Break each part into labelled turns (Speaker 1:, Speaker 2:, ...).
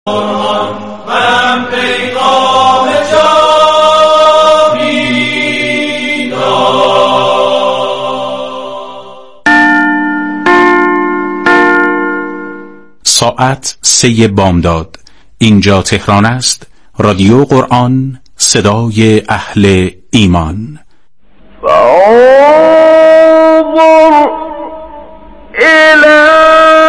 Speaker 1: من پیغام جاوید
Speaker 2: ساعت 3 بامداد. اینجا تهران است. رادیو قرآن، صدای اهل ایمان.
Speaker 3: فانظر إلى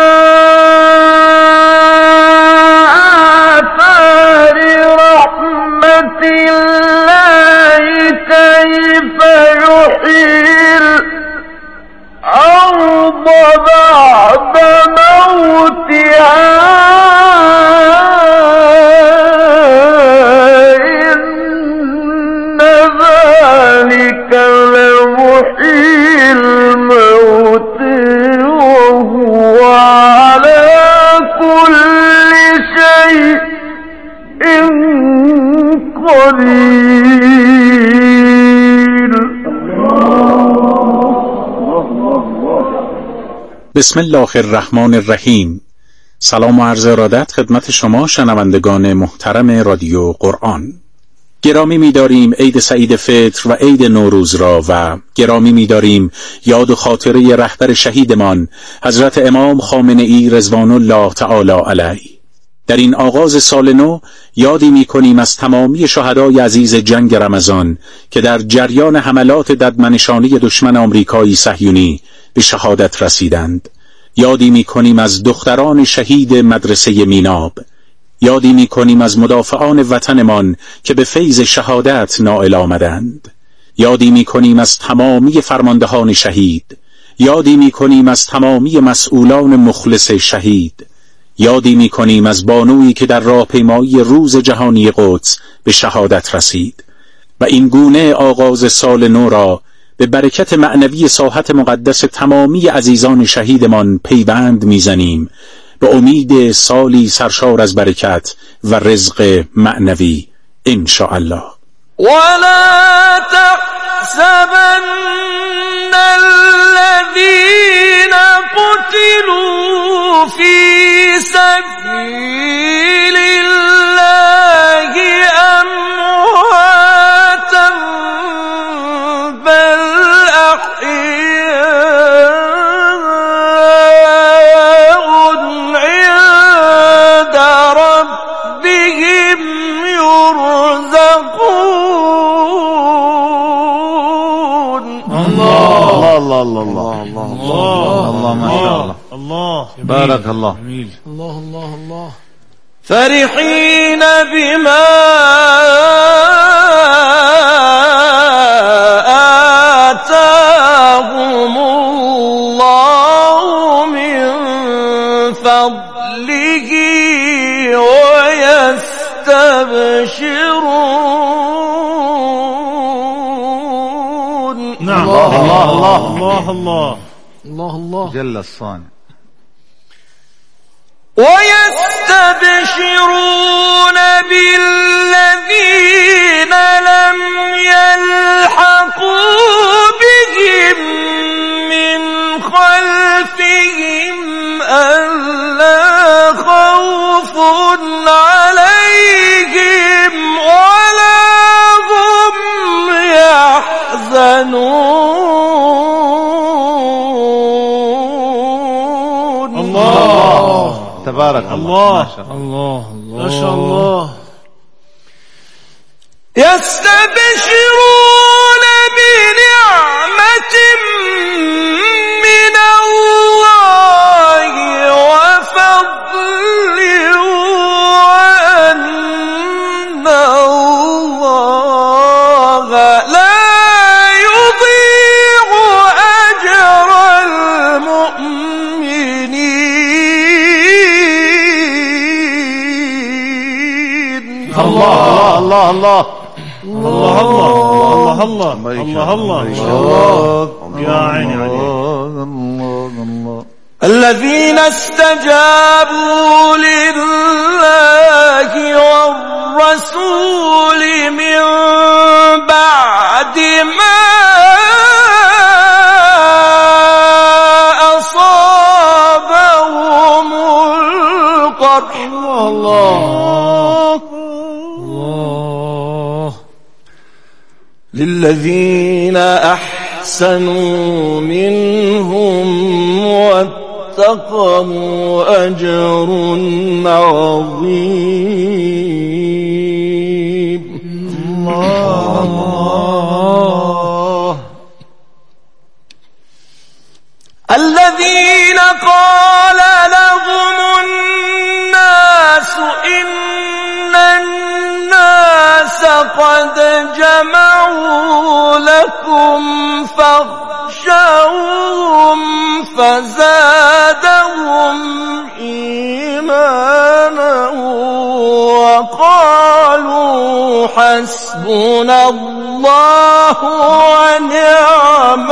Speaker 3: آثار رحمة الله كيف يحيي الأرض بعد موتها إن ذلك لمحيي الموت وهو على كل شيء قدير.
Speaker 2: بسم الله الرحمن الرحیم. سلام و عرض ارادت خدمت شما شنوندگان محترم رادیو قرآن. گرامی می‌داریم عید سعید فطر و عید نوروز را و گرامی می‌داریم یاد و خاطره رهبر شهیدمان حضرت امام خامنه‌ای رضوان الله تعالی علیه. در این آغاز سال نو یادی می‌کنیم از تمامی شهدای عزیز جنگ رمضان که در جریان حملات ددمنشانی دشمن آمریکایی صهیونی به شهادت رسیدند. یادی می‌کنیم از دختران شهید مدرسه میناب. یادی می‌کنیم از مدافعان وطنمان که به فیض شهادت نائل آمدند. یادی می‌کنیم از تمامی فرماندهان شهید. یادی می‌کنیم از تمامی مسئولان مخلص شهید. یادی می‌کنیم از بانویی که در راهپیمایی روز جهانی قدس به شهادت رسید. و این گونه آغاز سال نو را به برکت معنوی ساحت مقدس تمامی عزیزان شهیدمان پیوند می‌زنیم، به امید سالی سرشار از برکت و رزق معنوی انشاءالله.
Speaker 3: ولا تحسبن الذين قتلوا في سبيل الله أمواتا بل أحياء عند ربهم يرزقون.
Speaker 4: الله الله الله الله الله ما شاء الله الله بارك الله الله الله الله.
Speaker 3: فرحين بما آتاهم الله من فضله ويستبشرون.
Speaker 4: نعم الله الله الله الله الله الله جل الصانع.
Speaker 3: ويستبشرون بالذين لم يلحقوا بهم من خلفهم ألا خوف عليهم ولا هم يحزنون.
Speaker 4: الله تبارك الله
Speaker 3: الله
Speaker 4: ما شاء الله.
Speaker 3: يستبشرون بنعمة من الله وفضل وأن الله لا يضيع أجر المؤمنين.
Speaker 4: الله الله الله الله الله الله الله الله ما شاء الله يا عيني عليك.
Speaker 3: الذين استجابوا لله والرسول من بعد ما أصابهم القرح.
Speaker 4: الله
Speaker 3: للذين أحسنوا منهم واتقوا أجر عظيم. الله. الذين قال لهم الناس إن الناس قد جمعوا لكم فاخشوهم فزادهم إيمانا وقالوا حسبنا الله ونعم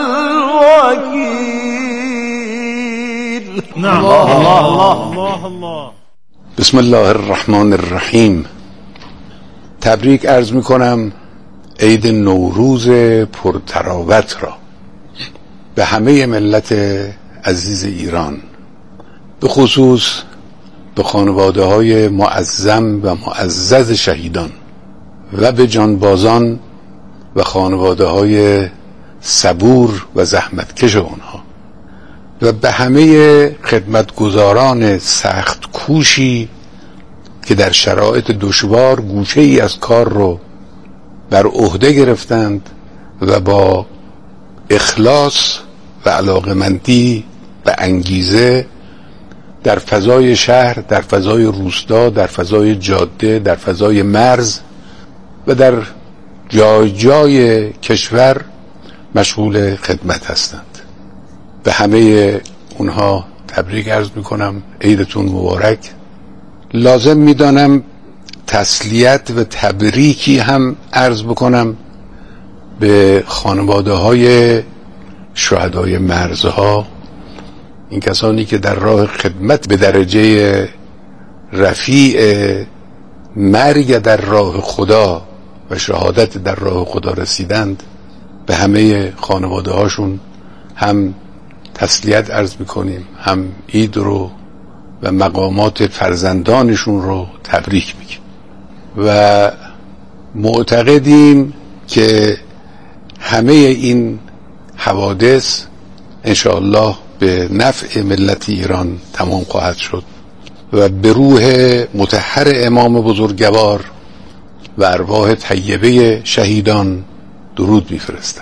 Speaker 3: الوكيل.
Speaker 4: نعم. الله.
Speaker 5: بسم الله الرحمن الرحیم. تبریک عرض می کنم عید نوروز پرتراوت را به همه ملت عزیز ایران، به خصوص به خانواده های معظم و معزز شهیدان و به جانبازان و خانواده های صبور و زحمتکش آنها و به همه خدمتگزاران سخت کوشی که در شرایط دشوار گوشه ای از کار رو بر عهده گرفتند و با اخلاص و علاقمندی و انگیزه در فضای شهر، در فضای روستا، در فضای جاده، در فضای مرز و در جای جای کشور مشغول خدمت هستند. به همه اونها تبریک عرض میکنم، عیدتون مبارک. لازم میدانم تسلیت و تبریکی هم عرض بکنم به خانواده های شهدای مرزها، این کسانی که در راه خدمت به درجه رفیع مرگ در راه خدا و شهادت در راه خدا رسیدند. به همه خانواده هاشون هم تسلیت عرض میکنیم، هم عید رو و مقامات فرزندانشون رو تبریک میگیم و معتقدیم که همه این حوادث انشاءالله به نفع ملت ایران تمام خواهد شد و به روح مطهر امام بزرگوار و ارواح طیبه شهیدان درود میفرستم.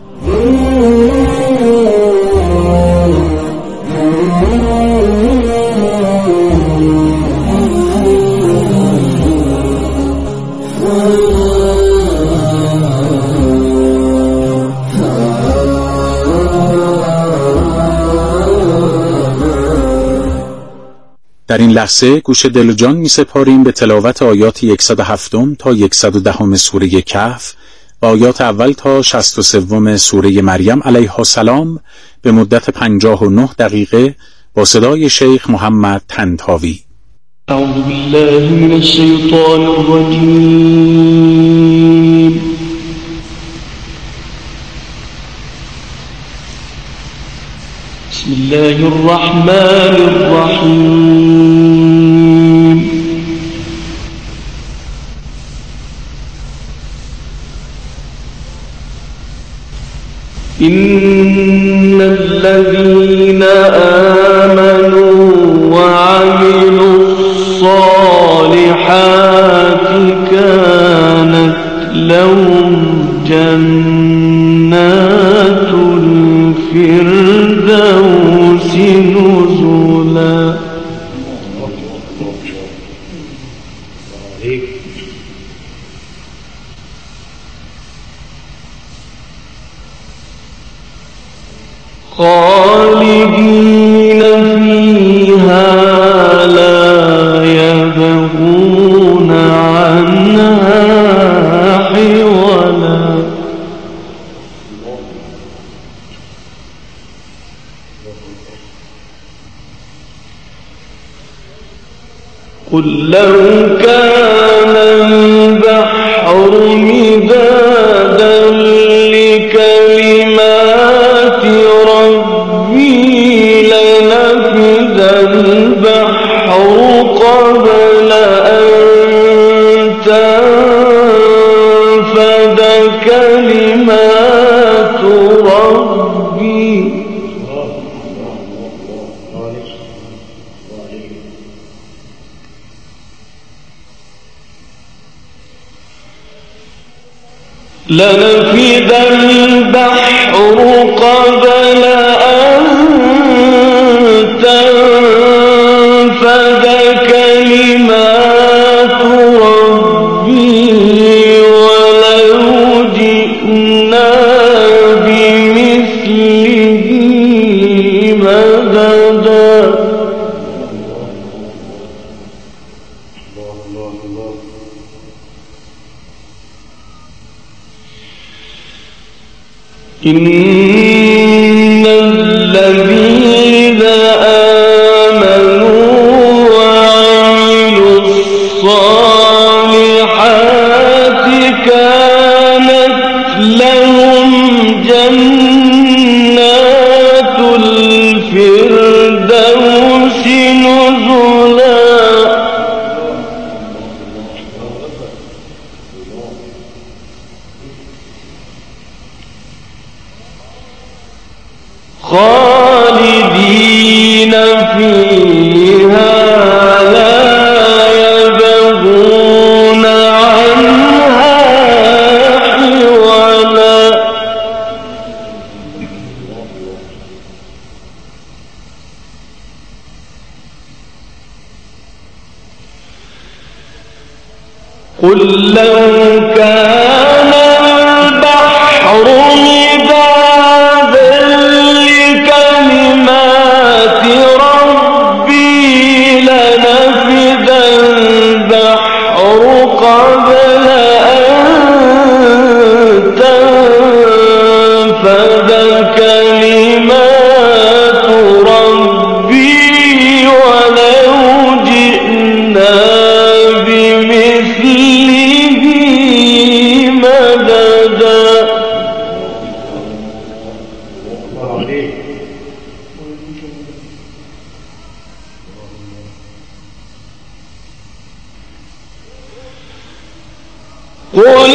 Speaker 2: در این لحظه گوش دل و جان می سپاریم به تلاوت آیات 107 تا 110 سوره کهف و آیات اول تا 63 سوره مریم علیها السلام به مدت 59 دقیقه با صدای شیخ محمد طنطاوی.
Speaker 3: اعوذ بالله من الشیطان الرجیم. بسم الله الرحمن الرحیم. إن الذين آمنوا وعملوا الصالحات كانت لهم جنات الفردوس نزلا. خالدين فيها لا يبغون عنها حولا. قل لو كان البحر مدادا لكلمات ربي لنفد البحر قبل أن تنفد كلمات لنفد البحر قبل أن تنفد كلمات ربي ولو جئنا بمثله مددا. إن الذين آمنوا وعملوا الصالحات كانت لهم جنات الفردوس نزلا. خالدين فيها لا يبغون عنها حولا. قل لو كان البحر مدادا لكلمات ربي لنفد البحر قبل أن تنفد كلمات ربي ولو جئنا بمثله مددا. قل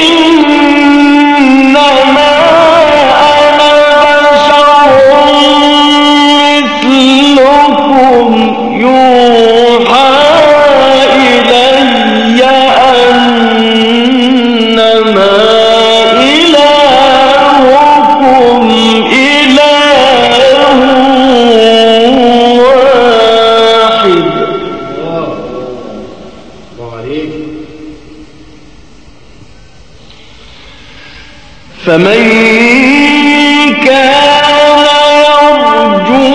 Speaker 3: إنما أنا بشر مثلكم يوحى إلي أنما إلهكم إله واحد. فمن كان يرجو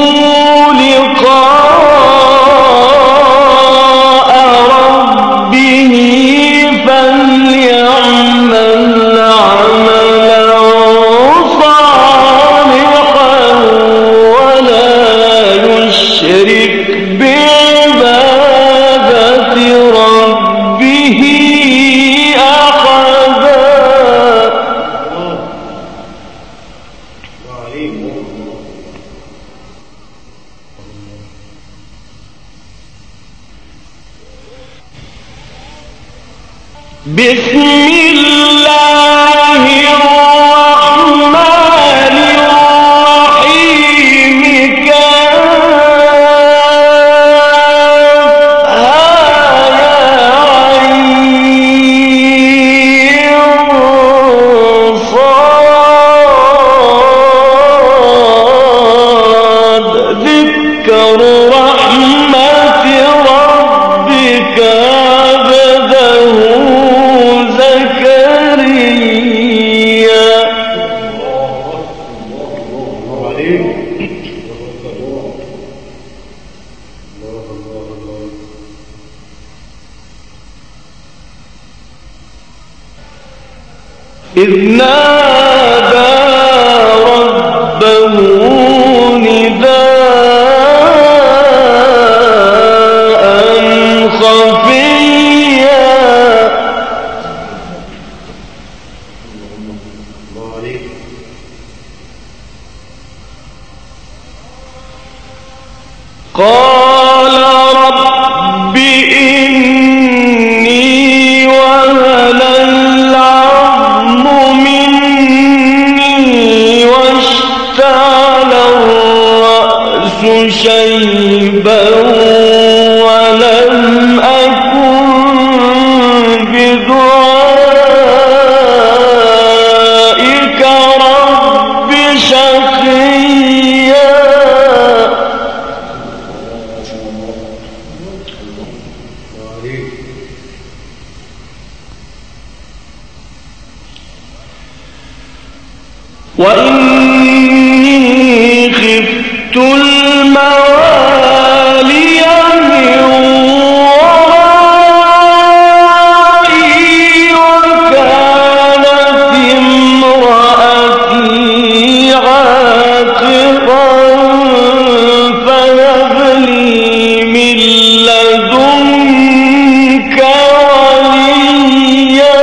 Speaker 3: لقاء ربه فليعمل عملا صالحا ولا يشرك بعبادة ربه أحدا. بسم الله الرحمن الرحيم. ذكر رحمة ربك عبده زكريا. إذ نادى ربه نداء خفيا. قال رب إني وهن العظم مني واشتعل الرأس شيبا ولم أكن بدعائك وإني خفت الموالي من ورائي وكانت امرأتي عاقرا فهب لي من لدنك وليا.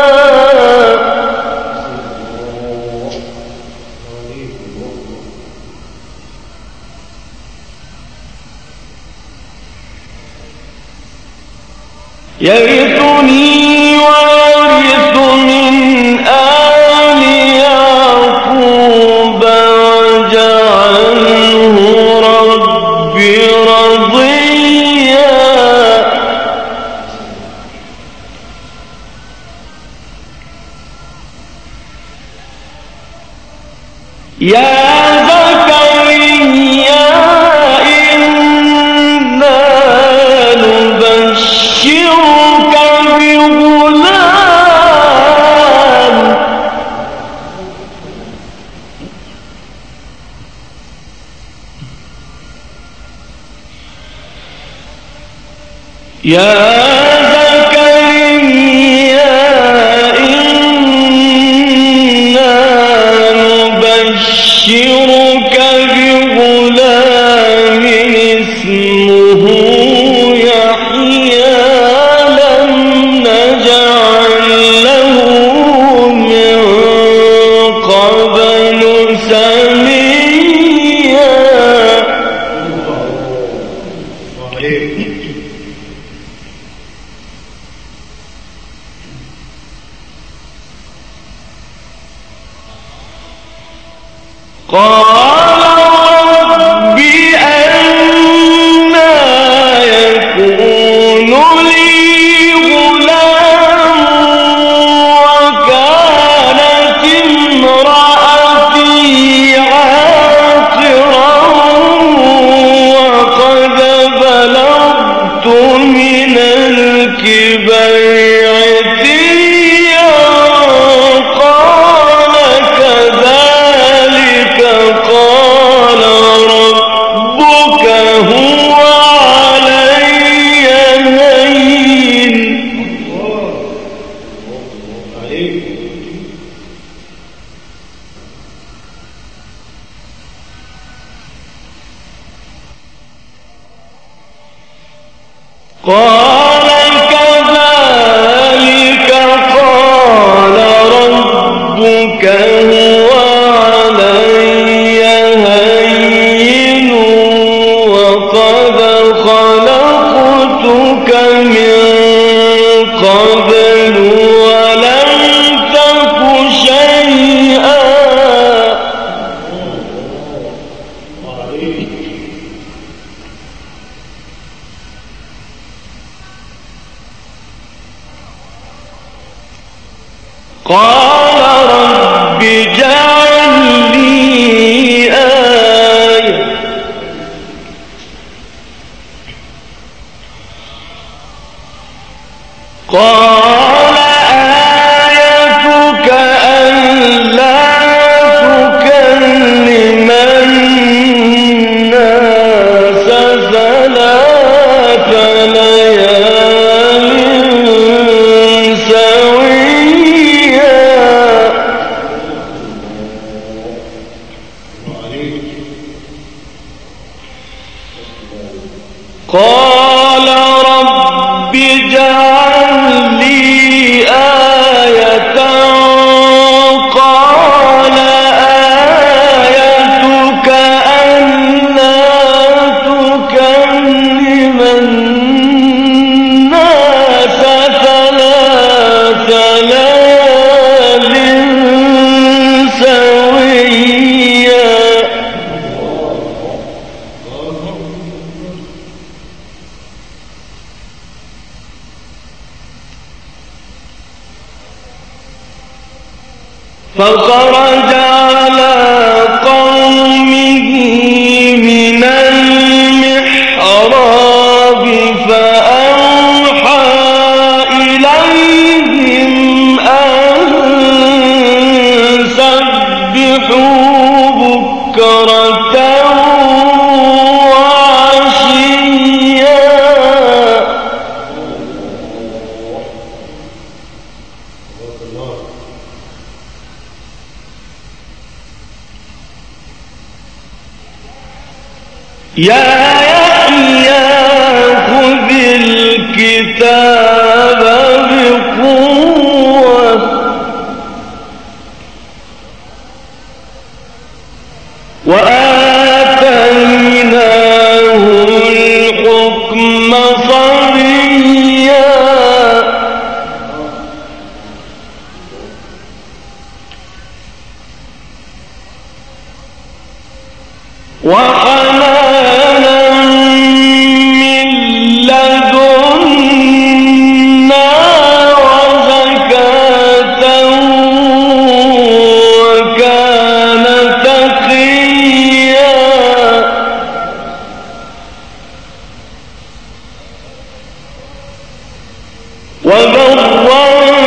Speaker 3: يرثني ويرث من آل يعقوب واجعله رب رضيا. يا زكريا إنا نبشرك بغلام. يا زكريا إنا نبشرك بغلام اسمه يحيى لم نجعل له من قبل سميا. قال رب أنى يكون لي غلام وكانت امرأتي عاقرا وقد بلغت من الكبر عتيا. قال كذلك قال ربك هو علي هين. قال كذلك قال ربك هو علي هين وقد خلقتك من قبل ولم تك شيئا. قال رب اجعل لي آية. قال آيتك ألا تكلم الناس ثلاث ليال سويا. قال رب اجعل لي آية. قال آيتك ألا تكلم الناس ثلاث ليال سويا. فخرج على قومه من المحراب فأوحى يا يحيى خذ الكتاب بقوة وآتيناه الحكم صبيا وحنانا من لدنا وزكاة وكان تقيا وبرا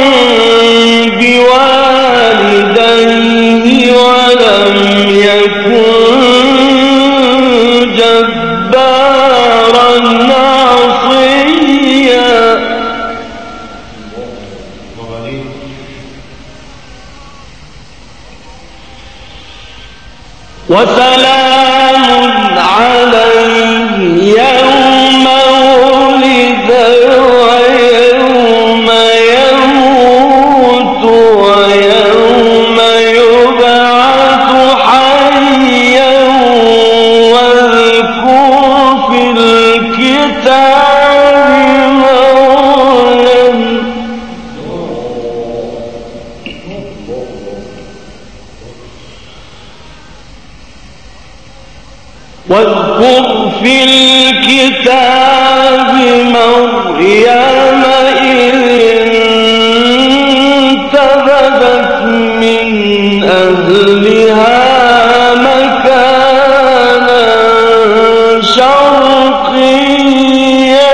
Speaker 3: بوالديه ولم يكن جبارا عصيا وسلام عليه يوم ولد ويوم يموت ويوم يبعث حيا واذكر في الكتاب مريم واذكر في الكتاب مريم إذ انتبذت من أهلها مكانا شرقيا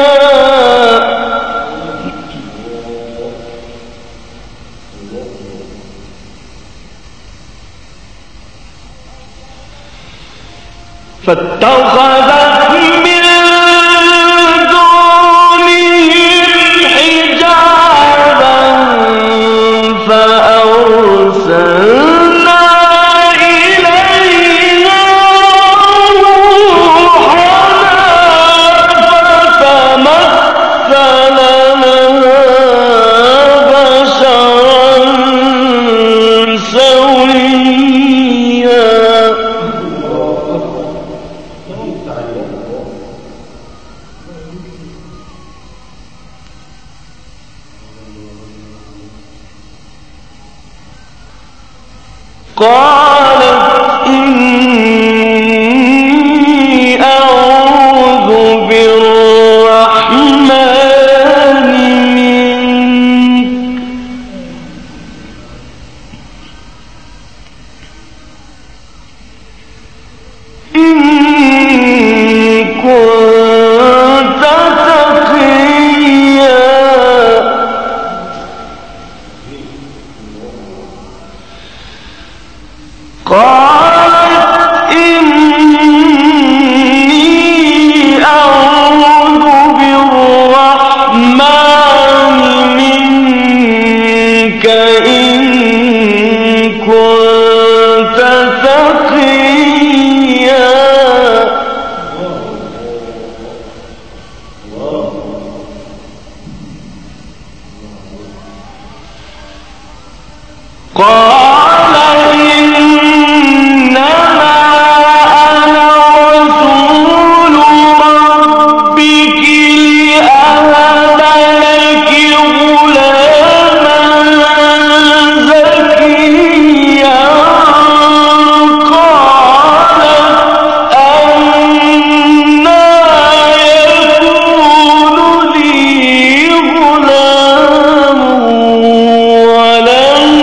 Speaker 3: فاتخذت من دونهم حجابا فأرسلنا إليها روحنا فتمثل لها بشرا سويا قالت إني أعوذ بالرحمن منك إن كنت تقيا قالت إني أعوذ بالرحمن منك إن كنت تقيا قال إنما أنا رسول ربك لأهب لك غلاما زكيا قالت أنى يكون لي غلام ولم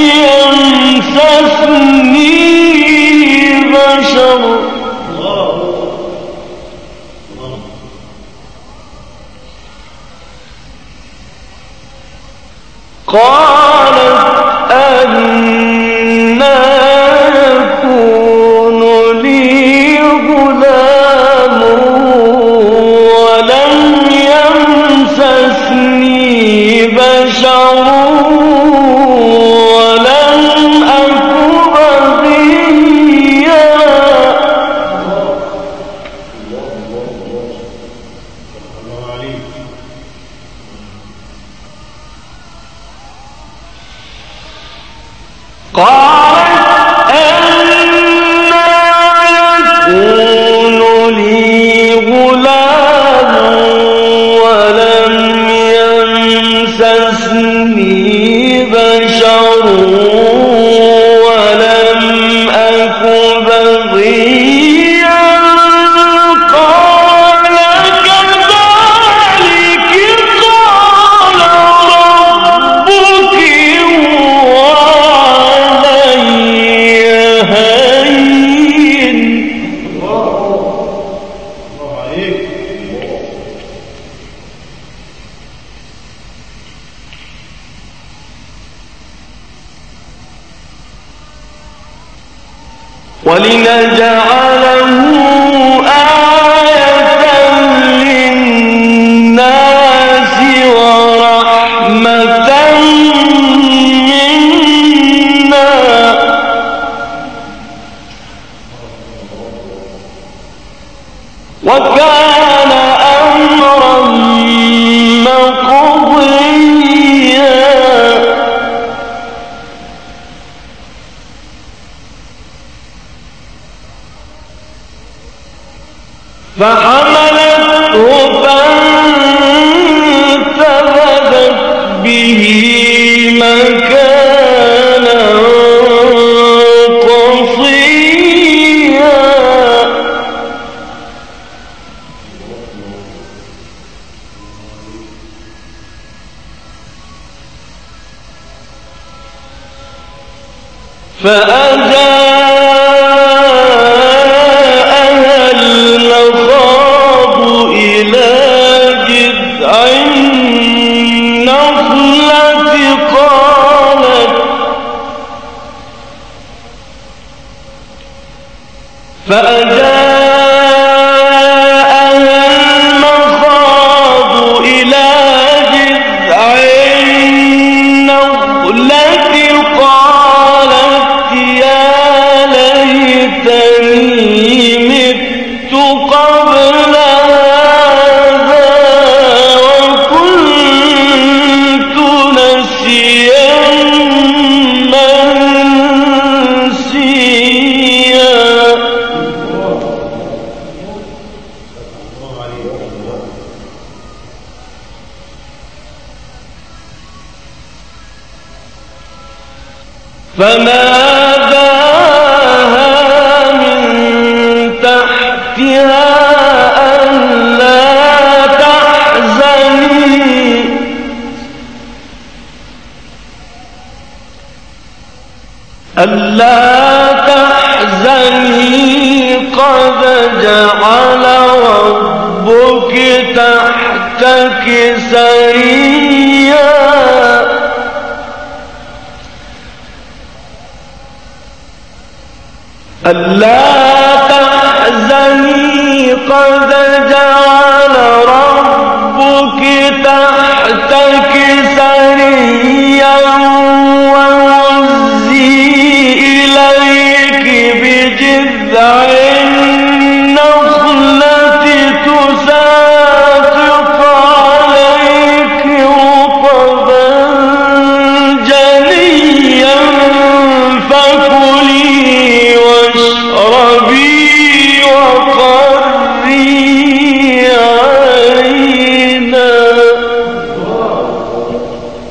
Speaker 3: يمسسني بشر قالت أنى يكون لي غلام ولم يمسسني بشر ولم أك بغيا قالت أنى يكون لي غلام ولم يمسسني بشر ولم أك بغيا قال كذلك قال ربك وعلي هين. ولنجعله آية للناس ورحمة منا وكان أمرا مقضيا. فحملته فانتبذت به مكانا قصيا. فأجاءها المخاض إلى جذع النخلة قالت يا ليتني مت قبل هذا وكنت نسيا منسيا. فناداها من تحتها ألا تحزني قد جعل ربك تحتك سريا